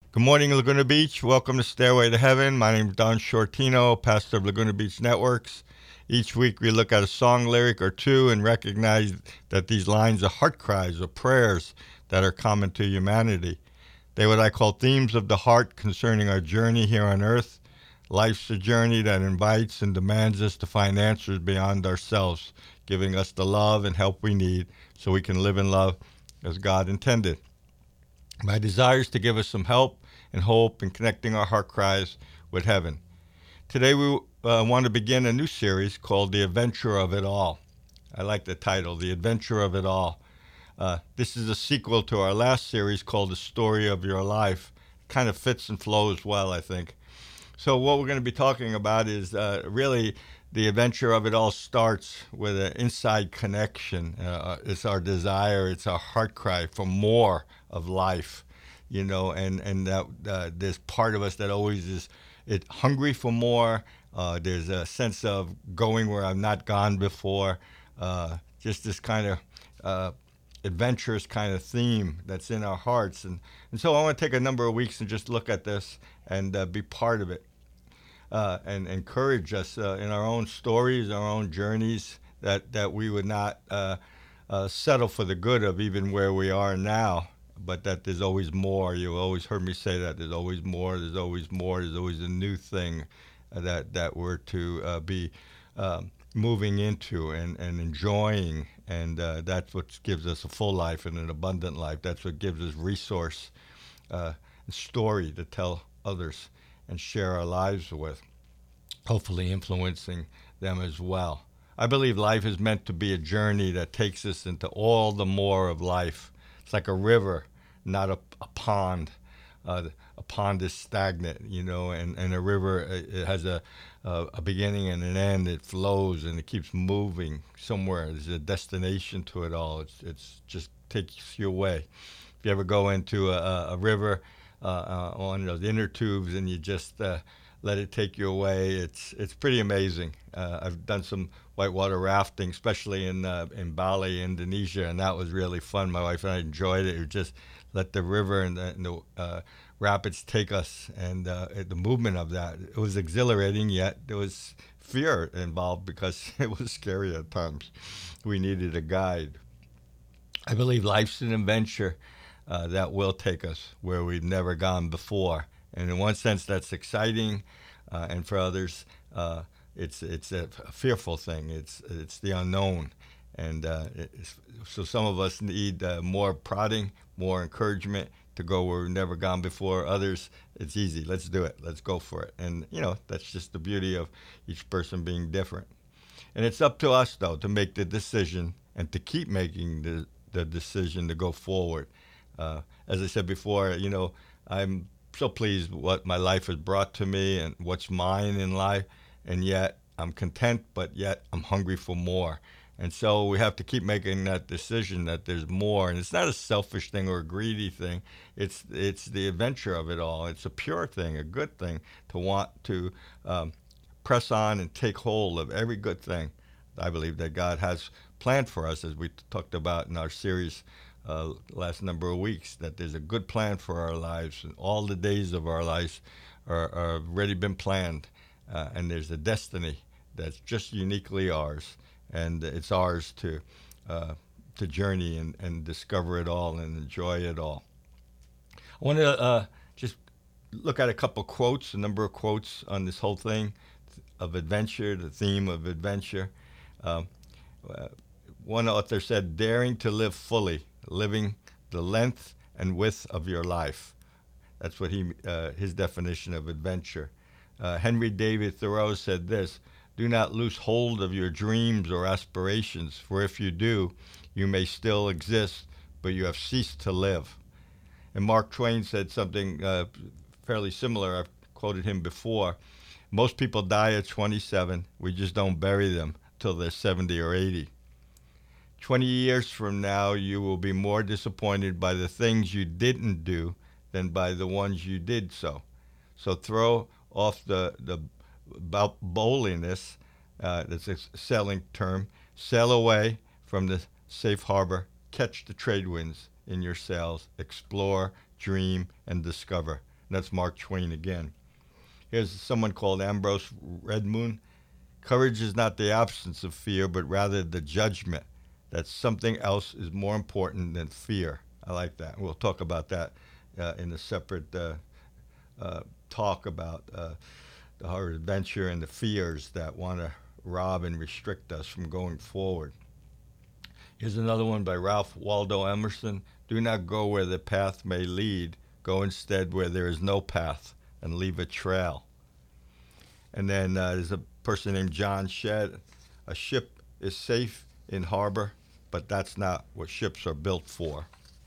Good morning, Laguna Beach. Welcome to Stairway to Heaven. My name is Don Shortino, pastor of Laguna Beach Networks. Each week we look at a song lyric or two and recognize that these lines are heart cries or prayers that are common to humanity. They're what I call themes of the heart concerning our journey here on earth. Life's a journey that invites and demands us to find answers beyond ourselves, giving us the love and help we need so we can live in love as God intended. My desire is to give us some help and hope in connecting our heart cries with heaven. Today we want to begin a new series called The Adventure of It All. I like the title, The Adventure of It All. This is a sequel to our last series called The Story of Your Life. Kind of fits and flows well, I think. So what we're going to be talking about is really the adventure of it all starts with an inside connection. It's our desire, it's our heart cry for more of life, and that there's part of us that always is hungry for more. There's a sense of going where I've not gone before. Just this kind of adventurous kind of theme that's in our hearts. And so I want to take a number of weeks and just look at this and be part of it. And encourage us in our own stories, our own journeys, that we would not settle for the good of even where we are now, but that there's always more. You always heard me say that there's always more, there's always more, there's always a new thing that we're to be moving into and enjoying, and that's what gives us a full life and an abundant life. That's what gives us resource and story to tell others and share our lives with, hopefully influencing them as well. I believe life is meant to be a journey that takes us into all the more of life. It's like a river, not a pond. A pond is stagnant, and a river, it has a beginning and an end. It flows and it keeps moving somewhere. There's a destination to it all. It's just takes you away. If you ever go into a river, on those inner tubes, and you just let it take you away. It's pretty amazing. I've done some whitewater rafting, especially in Bali, Indonesia, and that was really fun. My wife and I enjoyed it. We just let the river and the rapids take us, and the movement of that. It was exhilarating, yet there was fear involved because it was scary at times. We needed a guide. I believe life's an adventure that will take us where we've never gone before. And in one sense, that's exciting, and for others, it's a fearful thing. It's the unknown, and so some of us need more prodding, more encouragement to go where we've never gone before. Others, it's easy. Let's do it. Let's go for it. And that's just the beauty of each person being different. And it's up to us though to make the decision and to keep making the decision to go forward. As I said before, I'm so pleased with what my life has brought to me and what's mine in life, and yet I'm content, but yet I'm hungry for more. And so we have to keep making that decision that there's more, and it's not a selfish thing or a greedy thing. It's the adventure of it all. It's a pure thing, a good thing to want to press on and take hold of every good thing I believe that God has planned for us, as we talked about in our series last number of weeks, that there's a good plan for our lives, and all the days of our lives are already been planned, and there's a destiny that's just uniquely ours, and it's ours to journey and discover it all and enjoy it all. I want to just look at a couple quotes, a number of quotes on this whole thing of adventure, the theme of adventure. Um, One author said, "Daring to live fully, living the length and width of your life." That's what his definition of adventure. Henry David Thoreau said this: "Do not lose hold of your dreams or aspirations, for if you do, you may still exist, but you have ceased to live." And Mark Twain said something fairly similar. I've quoted him before. Most people die at 27. We just don't bury them till they're 70 or 80. 20 years from now, you will be more disappointed by the things you didn't do than by the ones you did so. So throw off the bowliness, that's a sailing term, sail away from the safe harbor, catch the trade winds in your sails, explore, dream, and discover. And that's Mark Twain again. Here's someone called Ambrose Redmoon. Courage is not the absence of fear, but rather the judgment that something else is more important than fear. I like that. We'll talk about that in a separate talk about our adventure and the fears that want to rob and restrict us from going forward. Here's another one by Ralph Waldo Emerson. Do not go where the path may lead. Go instead where there is no path and leave a trail. And then there's a person named John Shedd. A ship is safe in harbor, but that's not what ships are built for.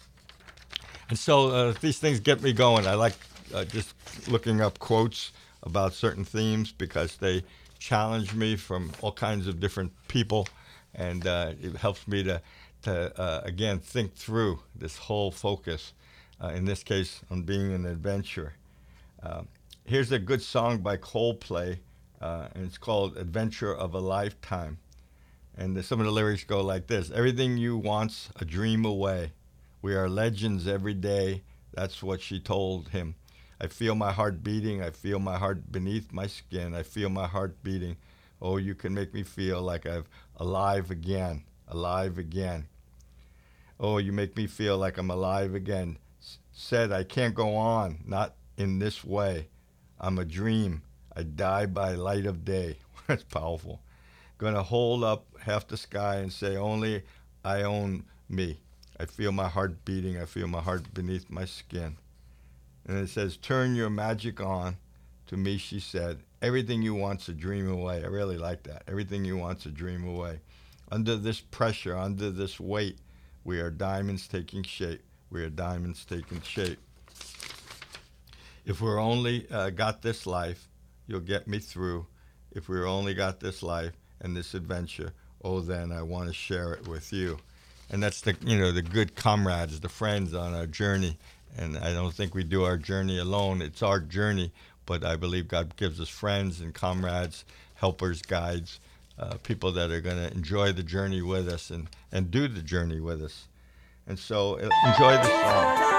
And so these things get me going. I like just looking up quotes about certain themes because they challenge me from all kinds of different people, and it helps me to again, think through this whole focus, in this case, on being an adventurer. Here's a good song by Coldplay, and it's called Adventure of a Lifetime. And some of the lyrics go like this: everything you want's a dream away. We are legends every day. That's what she told him. I feel my heart beating. I feel my heart beneath my skin. I feel my heart beating. Oh, you can make me feel like I'm alive again, alive again. Oh, you make me feel like I'm alive again. Said I can't go on, not in this way. I'm a dream. I die by light of day. That's powerful. Gonna hold up half the sky and say, only I own me. I feel my heart beating. I feel my heart beneath my skin. And it says, turn your magic on. To me, she said, everything you want's a dream away. I really like that. Everything you want's a dream away. Under this pressure, under this weight, we are diamonds taking shape. We are diamonds taking shape. If we're only got this life, you'll get me through. If we're only got this life and this adventure, oh, then I want to share it with you. And that's the good comrades, the friends on our journey. And I don't think we do our journey alone. It's our journey, but I believe God gives us friends and comrades, helpers, guides, people that are going to enjoy the journey with us and do the journey with us. And so enjoy the song.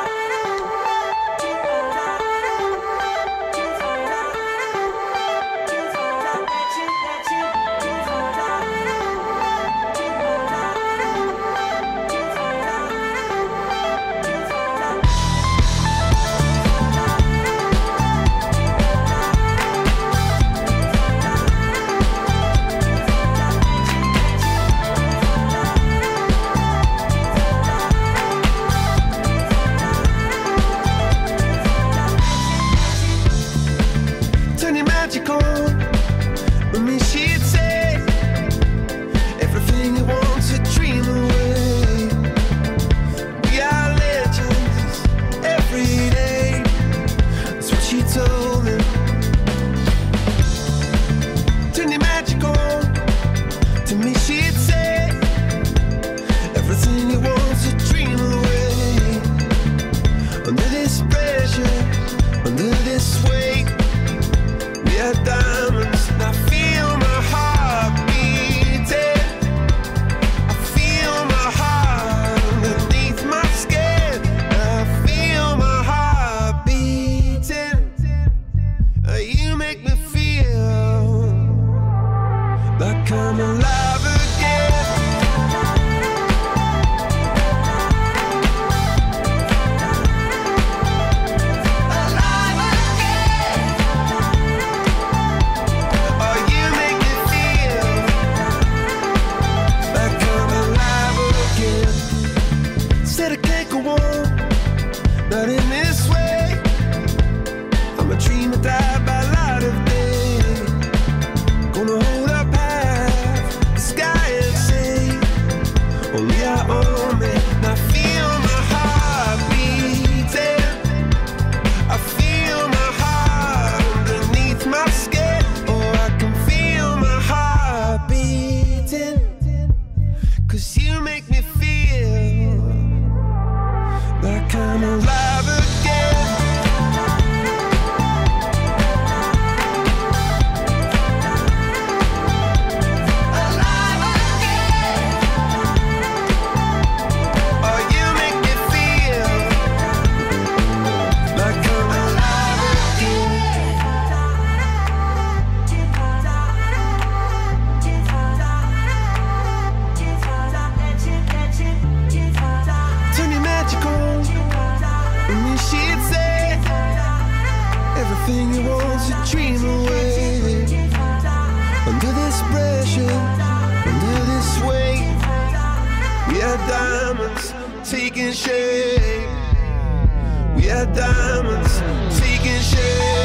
diamonds taking shape.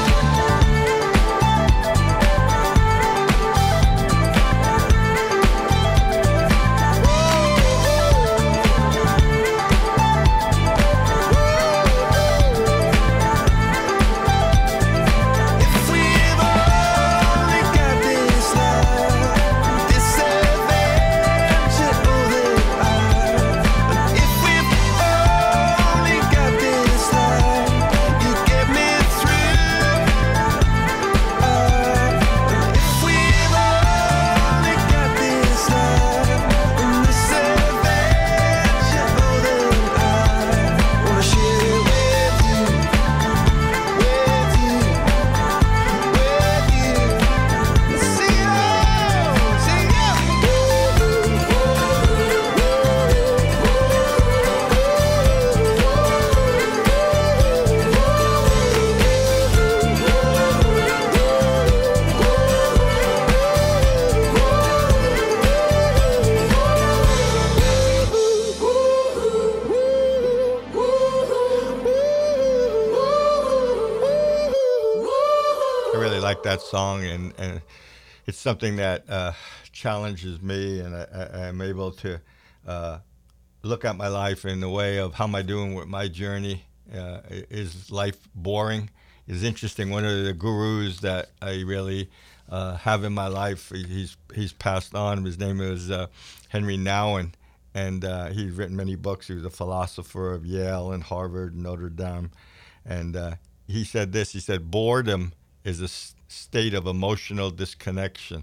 That song, and it's something that challenges me, and I'm able to look at my life in the way of how am I doing with my journey. Is life boring? Is interesting. One of the gurus that I really have in my life, he's passed on. His name is Henry Nouwen, and he's written many books. He was a philosopher of Yale and Harvard and Notre Dame, and he said this. He said, boredom is a state of emotional disconnection,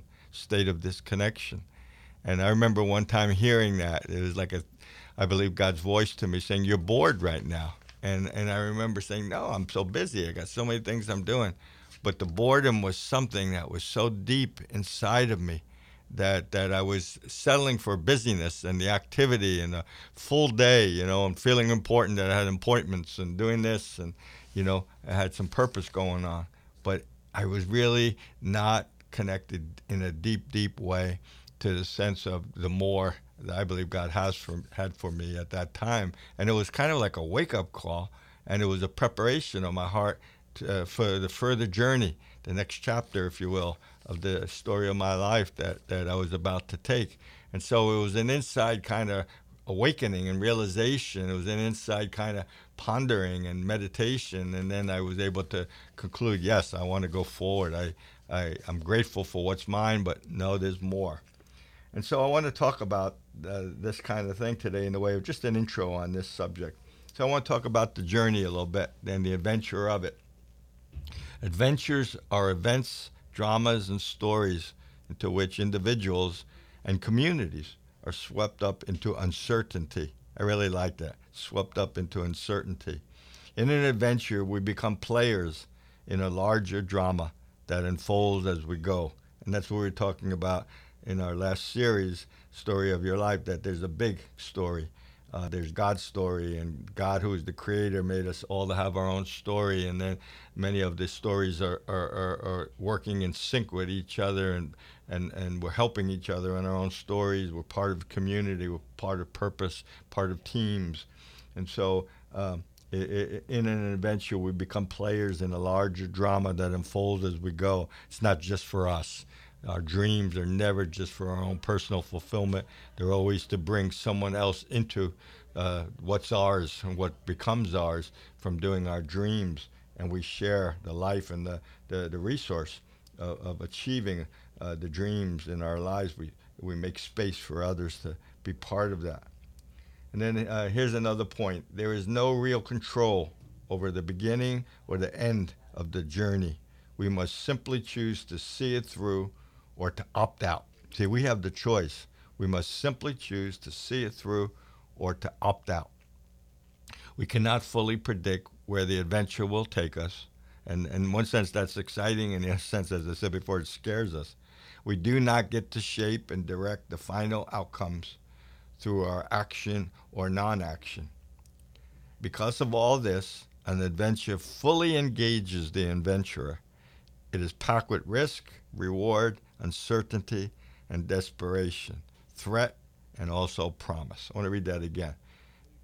And I remember one time hearing that. It was like I believe God's voice to me saying, you're bored right now. And I remember saying, no, I'm so busy. I got so many things I'm doing. But the boredom was something that was so deep inside of me that I was settling for busyness and the activity and a full day, and feeling important that I had appointments and doing this and, I had some purpose going on. But I was really not connected in a deep, deep way to the sense of the more that I believe God had for me at that time. And it was kind of like a wake-up call, and it was a preparation of my heart for the further journey, the next chapter, if you will, of the story of my life that I was about to take. And so it was an inside kind of awakening and realization. It was an inside kind of pondering and meditation, and then I was able to conclude, yes, I want to go forward. I'm grateful for what's mine, but no, there's more. And so I want to talk about this kind of thing today in the way of just an intro on this subject. So I want to talk about the journey a little bit and the adventure of it. Adventures are events, dramas, and stories into which individuals and communities are swept up into uncertainty. I really like that. Swept up into uncertainty. In an adventure, we become players in a larger drama that unfolds as we go. And that's what we were talking about in our last series, Story of Your Life, that there's a big story. There's God's story, and God, who is the creator, made us all to have our own story. And then many of the stories are working in sync with each other, and we're helping each other in our own stories. We're part of community. We're part of purpose, part of teams. And so in an adventure, we become players in a larger drama that unfolds as we go. It's not just for us. Our dreams are never just for our own personal fulfillment. They're always to bring someone else into what's ours and what becomes ours from doing our dreams. And we share the life and the resource of achieving the dreams in our lives. We make space for others to be part of that. And then here's another point. There is no real control over the beginning or the end of the journey. We must simply choose to see it through or to opt out. See, we have the choice. We must simply choose to see it through or to opt out. We cannot fully predict where the adventure will take us. And in one sense, that's exciting. In the other sense, as I said before, it scares us. We do not get to shape and direct the final outcomes through our action or non-action. Because of all this, an adventure fully engages the adventurer. It is packed with risk, reward, uncertainty, and desperation, threat, and also promise. I want to read that again.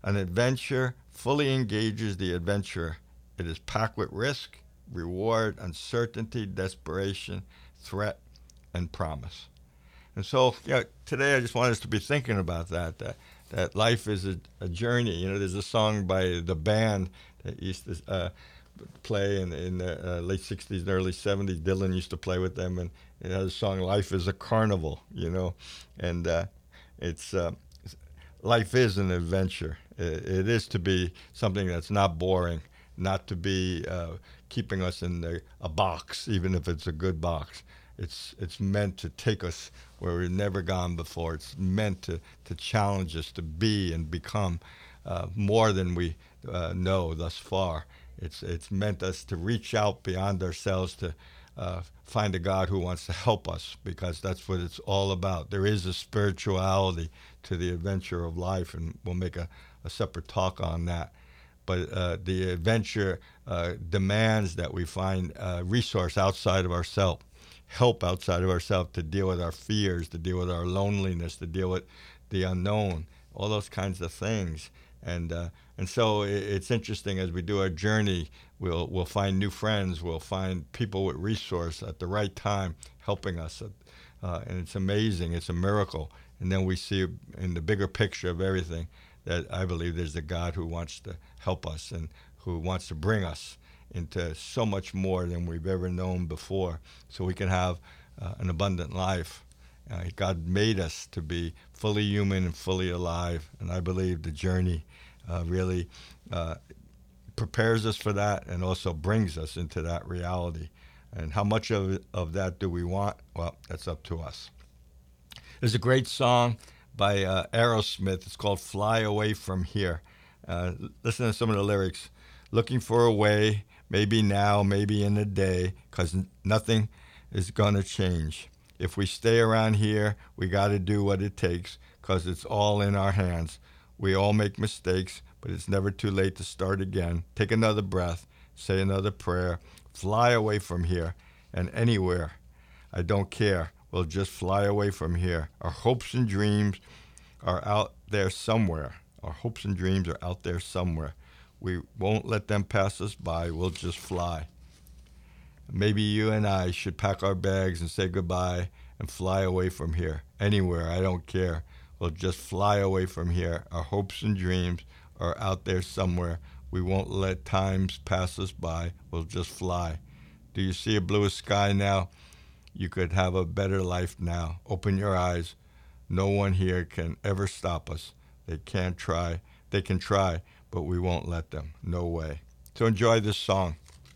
An adventure fully engages the adventurer. It is packed with risk, reward, uncertainty, desperation, threat, and promise. And so, today I just want us to be thinking about that life is a journey. There's a song by the band that used to play in the late 60s and early 70s. Dylan used to play with them, and it has a song, Life is a Carnival, and it's life is an adventure. It is to be something that's not boring, not to be keeping us in a box, even if it's a good box. It's meant to take us where we've never gone before. It's meant to challenge us to be and become more than we know thus far. It's meant us to reach out beyond ourselves to find a God who wants to help us, because that's what it's all about. There is a spirituality to the adventure of life, and we'll make a separate talk on that. But the adventure demands that we find resource outside of ourselves, help outside of ourselves to deal with our fears, to deal with our loneliness, to deal with the unknown, all those kinds of things. And so it's interesting, as we do our journey, we'll find new friends, we'll find people with resource at the right time helping us, and it's amazing, it's a miracle. And then we see in the bigger picture of everything that I believe there's a God who wants to help us and who wants to bring us into so much more than we've ever known before, so we can have an abundant life. God made us to be fully human and fully alive, and I believe the journey really prepares us for that and also brings us into that reality. And how much of that do we want? Well, that's up to us. There's a great song by Aerosmith. It's called Fly Away From Here. Listen to some of the lyrics. Looking for a way, maybe now, maybe in a day, because nothing is going to change. If we stay around here, we got to do what it takes, because it's all in our hands. We all make mistakes, but it's never too late to start again. Take another breath, say another prayer, fly away from here and anywhere. I don't care. We'll just fly away from here. Our hopes and dreams are out there somewhere. Our hopes and dreams are out there somewhere. We won't let them pass us by. We'll just fly. Maybe you and I should pack our bags and say goodbye and fly away from here. Anywhere, I don't care. We'll just fly away from here. Our hopes and dreams are out there somewhere. We won't let times pass us by. We'll just fly. Do you see a bluer sky now? You could have a better life now. Open your eyes. No one here can ever stop us. They can try, but we won't let them. No way. So enjoy this song.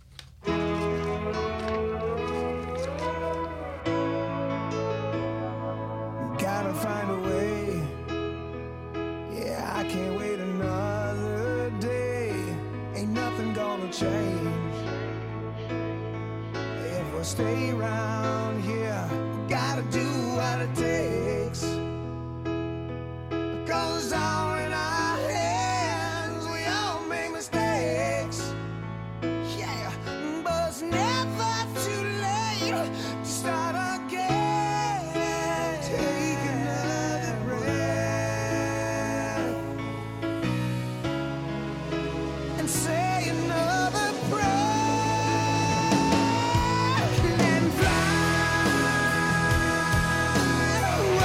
Gotta find a way. Yeah, I can't wait another day. Ain't nothing gonna change. If we stay around here, we gotta do what it takes. 'Cause all in our hands, we all make mistakes. Yeah, but it's never too late to start again. Take another breath and say another prayer and fly away.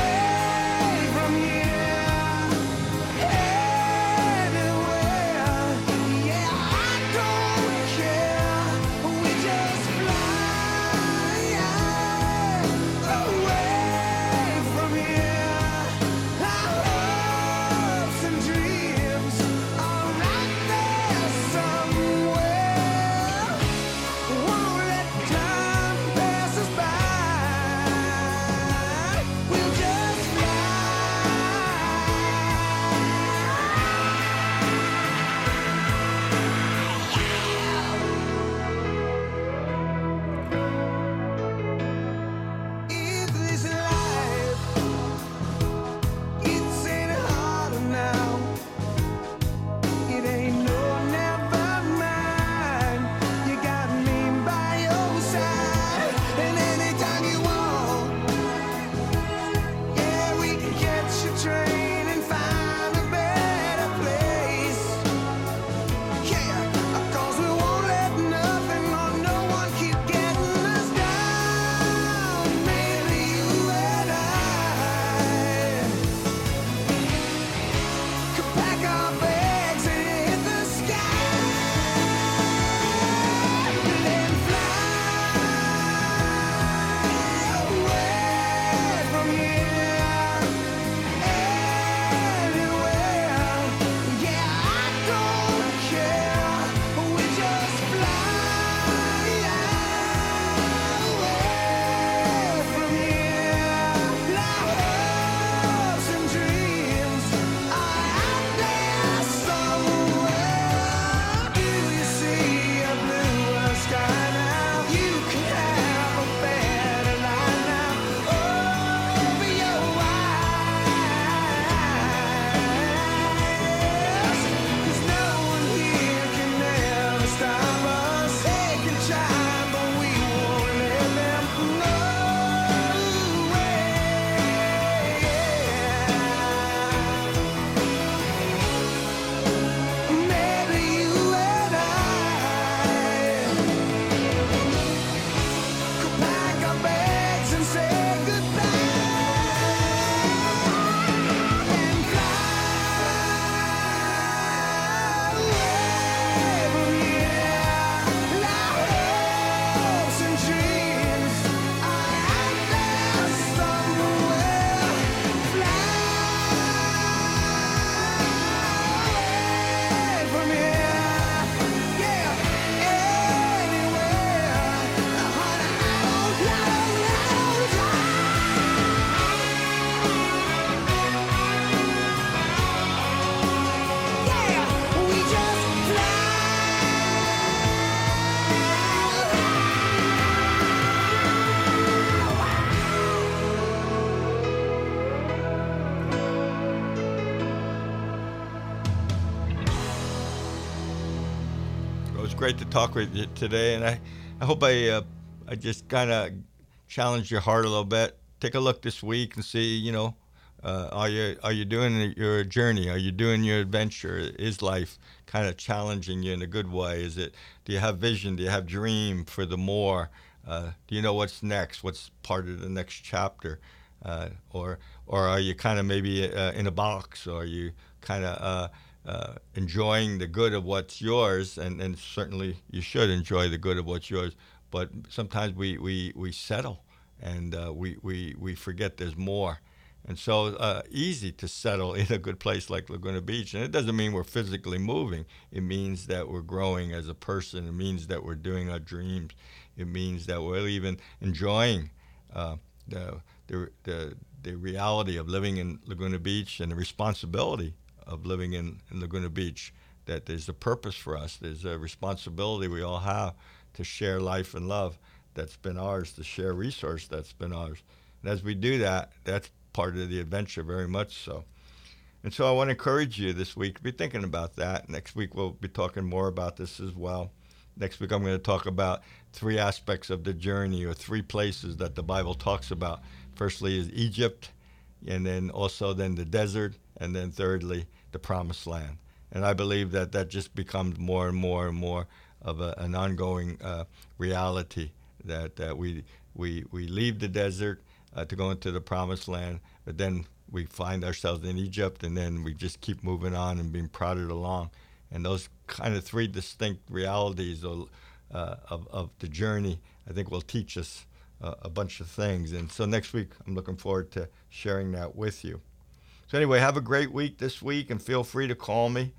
great to talk with you today, and I hope I just kind of challenge your heart a little bit. Take a look this week and see, are you doing your journey? Are you doing your adventure? Is life kind of challenging you in a good way? Do you have vision? Do you have dream for the more? Do you know what's next? What's part of the next chapter? Or are you kind of maybe in a box? Or are you kind of enjoying the good of what's yours? And certainly you should enjoy the good of what's yours. But sometimes we settle, and we forget there's more. And so easy to settle in a good place like Laguna Beach. And it doesn't mean we're physically moving. It means that we're growing as a person. It means that we're doing our dreams. It means that we're even enjoying the, the reality of living in Laguna Beach and the responsibility of living in Laguna Beach, that there's a purpose for us. There's a responsibility we all have to share life and love that's been ours, to share resource that's been ours. And as we do that, that's part of the adventure, very much so. And so I want to encourage you this week to be thinking about that. Next week we'll be talking more about this as well. Next week I'm going to talk about 3 aspects of the journey, or 3 places that the Bible talks about. Firstly is Egypt, and then the desert, and then thirdly the promised land. And I believe that just becomes more and more and more of an ongoing reality, that we leave the desert to go into the promised land, but then we find ourselves in Egypt, and then we just keep moving on and being prodded along. And those kind of 3 distinct realities of the journey, I think, will teach us a bunch of things. And so next week, I'm looking forward to sharing that with you. So anyway, have a great week this week, and feel free to call me,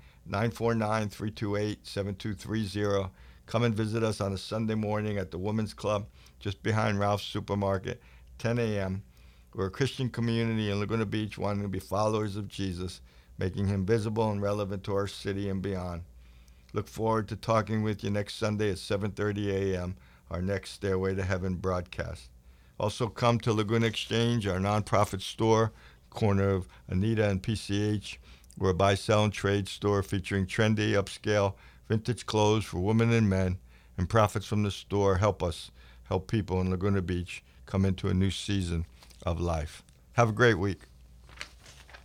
949-328-7230. Come and visit us on a Sunday morning at the Women's Club, just behind Ralph's Supermarket, 10 a.m. We're a Christian community in Laguna Beach wanting to be followers of Jesus, making him visible and relevant to our city and beyond. Look forward to talking with you next Sunday at 7:30 a.m., our next Stairway to Heaven broadcast. Also come to Laguna Exchange, our nonprofit store, corner of Anita and PCH. We're a buy, sell, and trade store featuring trendy, upscale, vintage clothes for women and men, and profits from the store help us help people in Laguna Beach come into a new season of life. Have a great week.